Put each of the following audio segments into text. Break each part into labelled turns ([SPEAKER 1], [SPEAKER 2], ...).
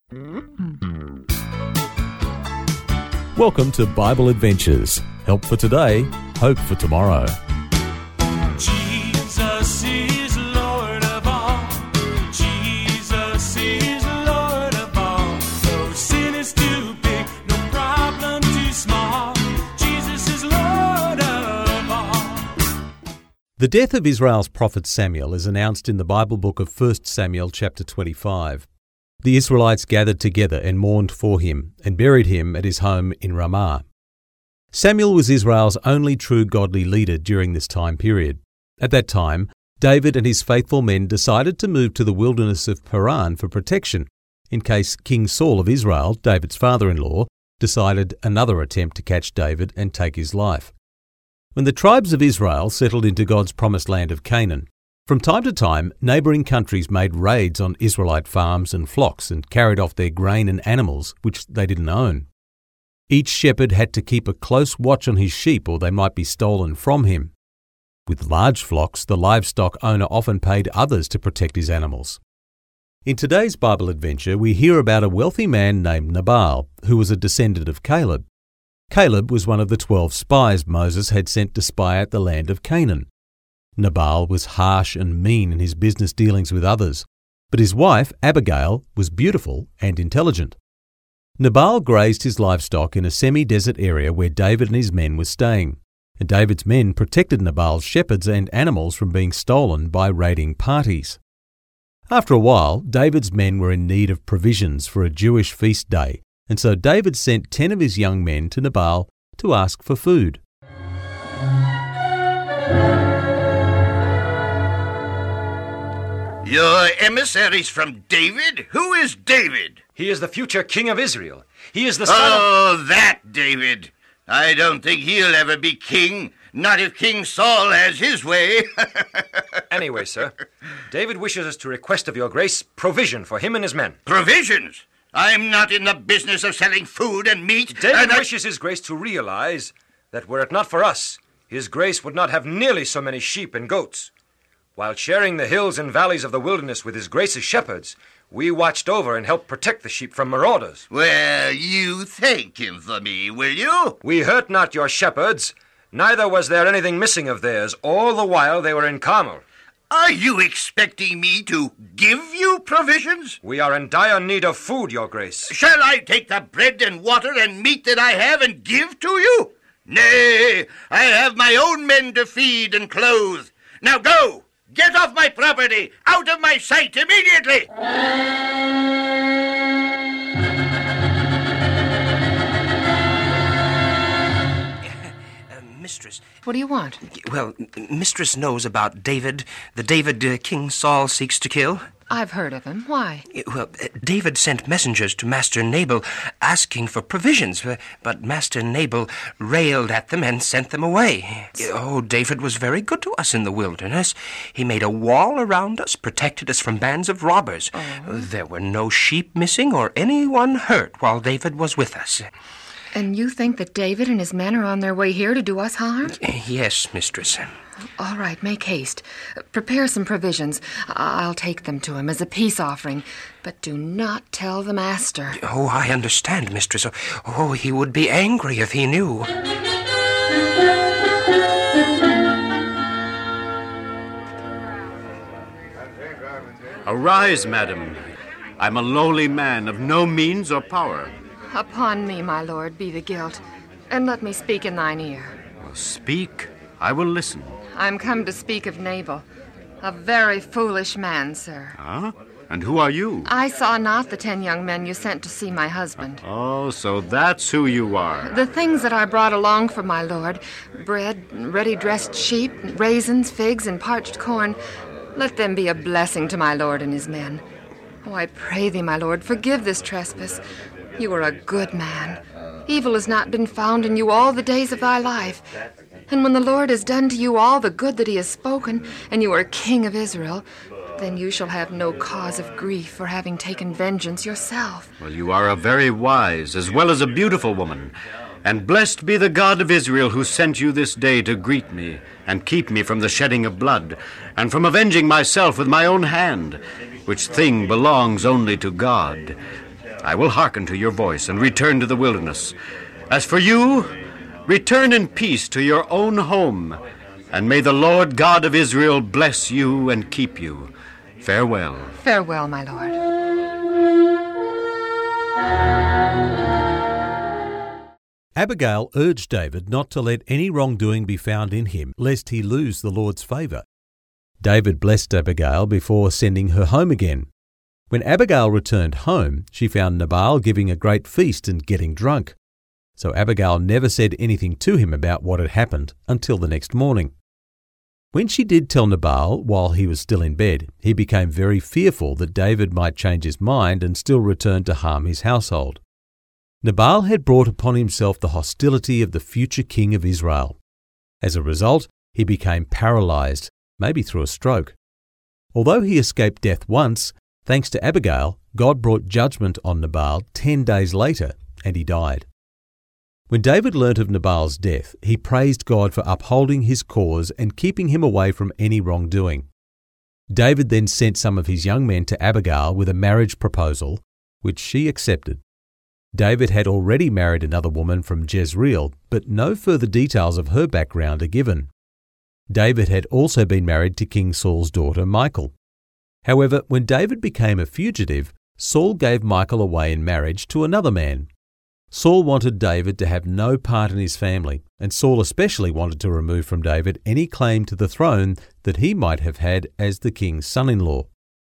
[SPEAKER 1] Welcome to Bible Adventures. Help for today, hope for tomorrow.
[SPEAKER 2] Jesus is Lord of all. Jesus is Lord of all. No sin is too big, no problem too small. Jesus is Lord of all.
[SPEAKER 1] The death of Israel's prophet Samuel is announced in the Bible book of 1 Samuel chapter 25. The Israelites gathered together and mourned for him and buried him at his home in Ramah. Samuel was Israel's only true godly leader during this time period. At that time, David and his faithful men decided to move to the wilderness of Paran for protection, in case King Saul of Israel, David's father-in-law, decided another attempt to catch David and take his life. When the tribes of Israel settled into God's promised land of Canaan, from time to time, neighbouring countries made raids on Israelite farms and flocks and carried off their grain and animals, which they didn't own. Each shepherd had to keep a close watch on his sheep or they might be stolen from him. With large flocks, the livestock owner often paid others to protect his animals. In today's Bible adventure, we hear about a wealthy man named Nabal, who was a descendant of Caleb. Caleb was one of the 12 spies Moses had sent to spy out the land of Canaan. Nabal was harsh and mean in his business dealings with others, but his wife, Abigail, was beautiful and intelligent. Nabal grazed his livestock in a semi-desert area where David and his men were staying, and David's men protected Nabal's shepherds and animals from being stolen by raiding parties. After a while, David's men were in need of provisions for a Jewish feast day, and so David sent 10 of his young men to Nabal to ask for food.
[SPEAKER 3] Your emissaries from David? Who is David?
[SPEAKER 4] He is the future king of Israel. He is the son of...
[SPEAKER 3] Oh, that David. I don't think he'll ever be king, not if King Saul has his way.
[SPEAKER 4] Anyway, sir, David wishes us to request of your grace provision for him and his men.
[SPEAKER 3] Provisions? I'm not in the business of selling food and meat.
[SPEAKER 4] David wishes his grace to realize that were it not for us, his grace would not have nearly so many sheep and goats. While sharing the hills and valleys of the wilderness with his grace's shepherds, we watched over and helped protect the sheep from marauders.
[SPEAKER 3] Well, you thank him for me, will you?
[SPEAKER 4] We hurt not your shepherds, neither was there anything missing of theirs, all the while they were in Carmel.
[SPEAKER 3] Are you expecting me to give you provisions?
[SPEAKER 4] We are in dire need of food, your grace.
[SPEAKER 3] Shall I take the bread and water and meat that I have and give to you? Nay, I have my own men to feed and clothe. Now go! Get off my property! Out of my sight immediately!
[SPEAKER 5] Mistress.
[SPEAKER 6] What do you want?
[SPEAKER 5] Well, Mistress knows about David, the David King Saul seeks to kill.
[SPEAKER 6] I've heard of him. Why?
[SPEAKER 5] Well, David sent messengers to Master Nabal asking for provisions, but Master Nabal railed at them and sent them away. Oh, David was very good to us in the wilderness. He made a wall around us, protected us from bands of robbers.
[SPEAKER 6] Oh.
[SPEAKER 5] There were no sheep missing or anyone hurt while David was with us.
[SPEAKER 6] And you think that David and his men are on their way here to do us harm?
[SPEAKER 5] Yes, Mistress.
[SPEAKER 6] All right, make haste. Prepare some provisions. I'll take them to him as a peace offering. But do not tell the master.
[SPEAKER 5] Oh, I understand, Mistress. Oh, he would be angry if he knew.
[SPEAKER 7] Arise, madam. I'm a lowly man of no means or power.
[SPEAKER 6] Upon me, my lord, be the guilt, and let me speak in thine ear.
[SPEAKER 7] Well, speak. I will listen.
[SPEAKER 6] I'm come to speak of Nabal, a very foolish man, sir.
[SPEAKER 7] Huh? And who are you?
[SPEAKER 6] I saw not the 10 young men you sent to see my husband.
[SPEAKER 7] Oh, so that's who you are.
[SPEAKER 6] The things that I brought along for my lord, bread, ready-dressed sheep, raisins, figs, and parched corn, let them be a blessing to my lord and his men. Oh, I pray thee, my lord, forgive this trespass. You are a good man. Evil has not been found in you all the days of thy life. And when the Lord has done to you all the good that he has spoken, and you are king of Israel, then you shall have no cause of grief for having taken vengeance yourself.
[SPEAKER 7] Well, you are a very wise as well as a beautiful woman. And blessed be the God of Israel who sent you this day to greet me and keep me from the shedding of blood and from avenging myself with my own hand, which thing belongs only to God. I will hearken to your voice and return to the wilderness. As for you, return in peace to your own home, and may the Lord God of Israel bless you and keep you. Farewell.
[SPEAKER 6] Farewell, my lord.
[SPEAKER 1] Abigail urged David not to let any wrongdoing be found in him, lest he lose the Lord's favour. David blessed Abigail before sending her home again. When Abigail returned home, she found Nabal giving a great feast and getting drunk. So Abigail never said anything to him about what had happened until the next morning. When she did tell Nabal while he was still in bed, he became very fearful that David might change his mind and still return to harm his household. Nabal had brought upon himself the hostility of the future king of Israel. As a result, he became paralyzed, maybe through a stroke. Although he escaped death once, thanks to Abigail, God brought judgment on Nabal 10 days later, and he died. When David learnt of Nabal's death, he praised God for upholding his cause and keeping him away from any wrongdoing. David then sent some of his young men to Abigail with a marriage proposal, which she accepted. David had already married another woman from Jezreel, but no further details of her background are given. David had also been married to King Saul's daughter, Michal. However, when David became a fugitive, Saul gave Michal away in marriage to another man. Saul wanted David to have no part in his family, and Saul especially wanted to remove from David any claim to the throne that he might have had as the king's son-in-law.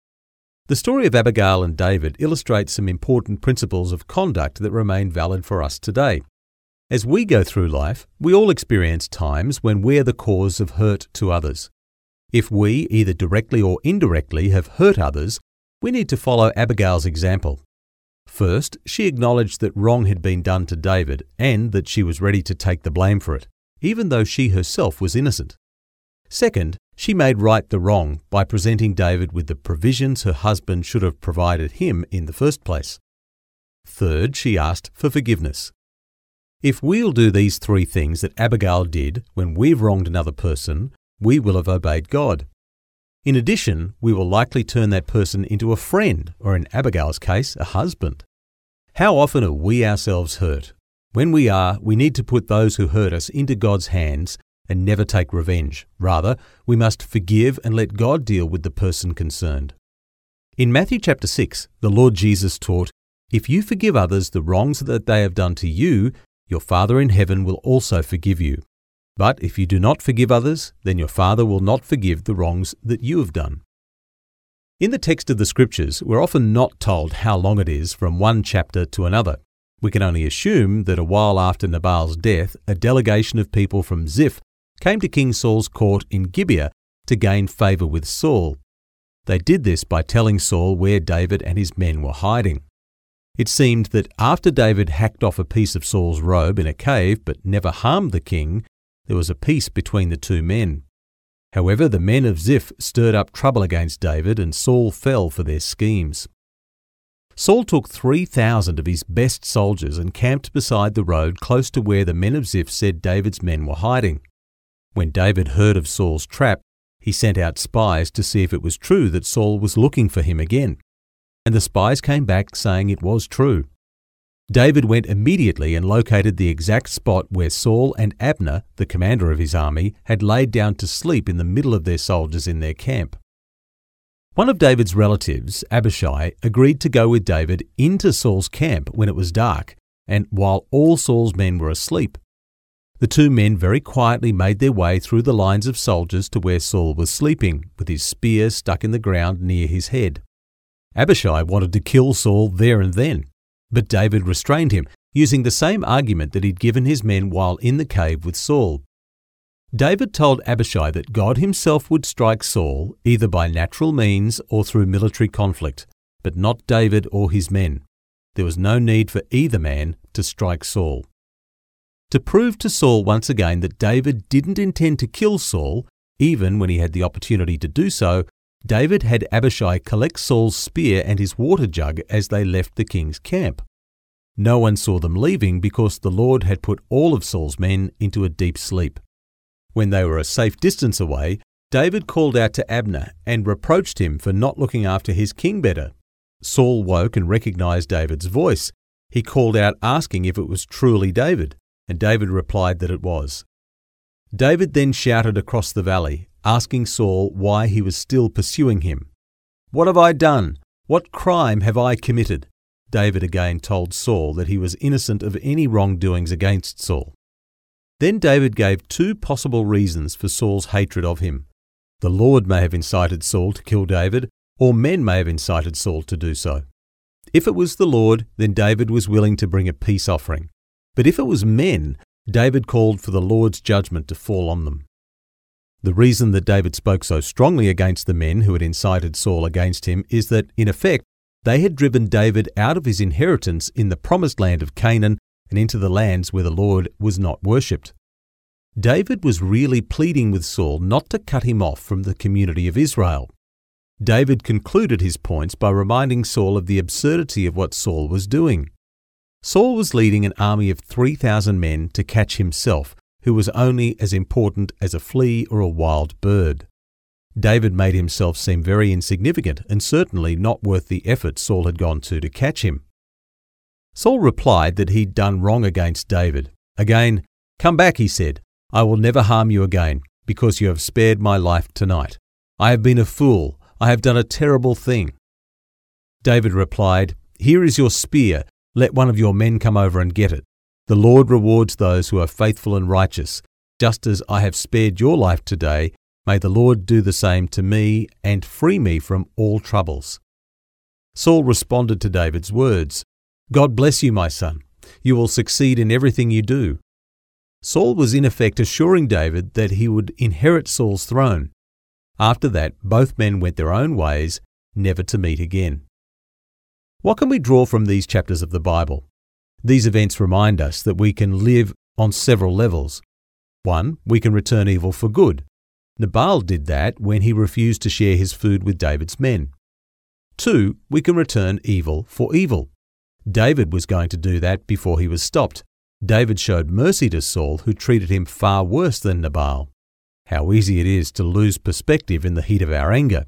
[SPEAKER 1] The story of Abigail and David illustrates some important principles of conduct that remain valid for us today. As we go through life, we all experience times when we're the cause of hurt to others. If we, either directly or indirectly, have hurt others, we need to follow Abigail's example. First, she acknowledged that wrong had been done to David and that she was ready to take the blame for it, even though she herself was innocent. Second, she made right the wrong by presenting David with the provisions her husband should have provided him in the first place. Third, she asked for forgiveness. If we'll do these three things that Abigail did when we've wronged another person, we will have obeyed God. In addition, we will likely turn that person into a friend, or in Abigail's case, a husband. How often are we ourselves hurt? When we are, we need to put those who hurt us into God's hands and never take revenge. Rather, we must forgive and let God deal with the person concerned. In Matthew chapter 6, the Lord Jesus taught, "If you forgive others the wrongs that they have done to you, your Father in heaven will also forgive you. But if you do not forgive others, then your Father will not forgive the wrongs that you have done." In the text of the Scriptures, we're often not told how long it is from one chapter to another. We can only assume that a while after Nabal's death, a delegation of people from Ziph came to King Saul's court in Gibeah to gain favour with Saul. They did this by telling Saul where David and his men were hiding. It seemed that after David hacked off a piece of Saul's robe in a cave but never harmed the king, there was a peace between the two men. However, the men of Ziph stirred up trouble against David, and Saul fell for their schemes. Saul took 3,000 of his best soldiers and camped beside the road close to where the men of Ziph said David's men were hiding. When David heard of Saul's trap, he sent out spies to see if it was true that Saul was looking for him again. And the spies came back saying it was true. David went immediately and located the exact spot where Saul and Abner, the commander of his army, had laid down to sleep in the middle of their soldiers in their camp. One of David's relatives, Abishai, agreed to go with David into Saul's camp when it was dark, and while all Saul's men were asleep. The two men very quietly made their way through the lines of soldiers to where Saul was sleeping, with his spear stuck in the ground near his head. Abishai wanted to kill Saul there and then, but David restrained him, using the same argument that he'd given his men while in the cave with Saul. David told Abishai that God himself would strike Saul either by natural means or through military conflict, but not David or his men. There was no need for either man to strike Saul. To prove to Saul once again that David didn't intend to kill Saul, even when he had the opportunity to do so, David had Abishai collect Saul's spear and his water jug as they left the king's camp. No one saw them leaving because the Lord had put all of Saul's men into a deep sleep. When they were a safe distance away, David called out to Abner and reproached him for not looking after his king better. Saul woke and recognized David's voice. He called out asking if it was truly David, and David replied that it was. David then shouted across the valley, asking Saul why he was still pursuing him. "What have I done? What crime have I committed?" David again told Saul that he was innocent of any wrongdoings against Saul. Then David gave two possible reasons for Saul's hatred of him. The Lord may have incited Saul to kill David, or men may have incited Saul to do so. If it was the Lord, then David was willing to bring a peace offering. But if it was men, David called for the Lord's judgment to fall on them. The reason that David spoke so strongly against the men who had incited Saul against him is that, in effect, they had driven David out of his inheritance in the promised land of Canaan and into the lands where the Lord was not worshipped. David was really pleading with Saul not to cut him off from the community of Israel. David concluded his points by reminding Saul of the absurdity of what Saul was doing. Saul was leading an army of 3,000 men to catch himself, who was only as important as a flea or a wild bird. David made himself seem very insignificant and certainly not worth the effort Saul had gone to catch him. Saul replied that he'd done wrong against David. Again, "Come back," he said. "I will never harm you again, because you have spared my life tonight. I have been a fool. I have done a terrible thing." David replied, "Here is your spear. Let one of your men come over and get it. The Lord rewards those who are faithful and righteous. Just as I have spared your life today, may the Lord do the same to me and free me from all troubles." Saul responded to David's words, "God bless you, my son. You will succeed in everything you do." Saul was in effect assuring David that he would inherit Saul's throne. After that, both men went their own ways, never to meet again. What can we draw from these chapters of the Bible? These events remind us that we can live on several levels. 1. We can return evil for good. Nabal did that when he refused to share his food with David's men. 2. We can return evil for evil. David was going to do that before he was stopped. David showed mercy to Saul, who treated him far worse than Nabal. How easy it is to lose perspective in the heat of our anger.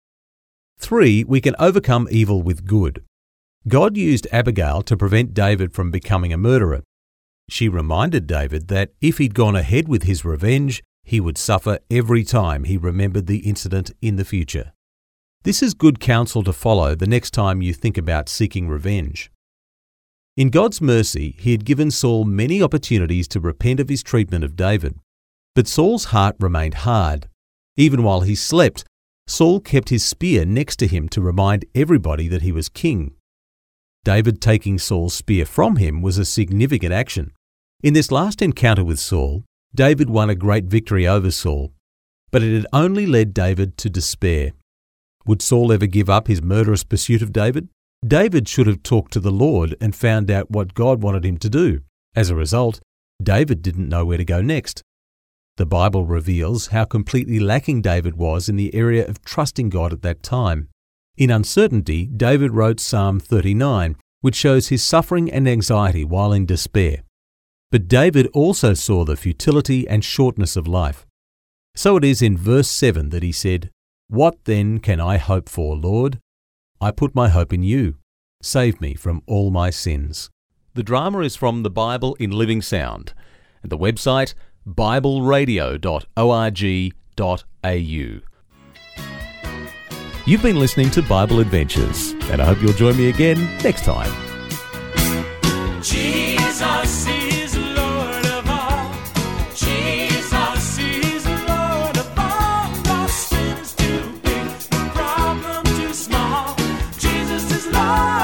[SPEAKER 1] 3. We can overcome evil with good. God used Abigail to prevent David from becoming a murderer. She reminded David that if he'd gone ahead with his revenge, he would suffer every time he remembered the incident in the future. This is good counsel to follow the next time you think about seeking revenge. In God's mercy, he had given Saul many opportunities to repent of his treatment of David. But Saul's heart remained hard. Even while he slept, Saul kept his spear next to him to remind everybody that he was king. David taking Saul's spear from him was a significant action. In this last encounter with Saul, David won a great victory over Saul, but it had only led David to despair. Would Saul ever give up his murderous pursuit of David? David should have talked to the Lord and found out what God wanted him to do. As a result, David didn't know where to go next. The Bible reveals how completely lacking David was in the area of trusting God at that time. In uncertainty, David wrote Psalm 39, which shows his suffering and anxiety while in despair. But David also saw the futility and shortness of life. So it is in verse 7 that he said, "What then can I hope for, Lord? I put my hope in you. Save me from all my sins." The drama is from the Bible in Living Sound, and the website bibleradio.org.au. You've been listening to Bible Adventures, and I hope you'll join me again next time.
[SPEAKER 2] Jesus is Lord of all. Jesus is Lord of all. No sin is too big, no problem too small. Jesus is Lord.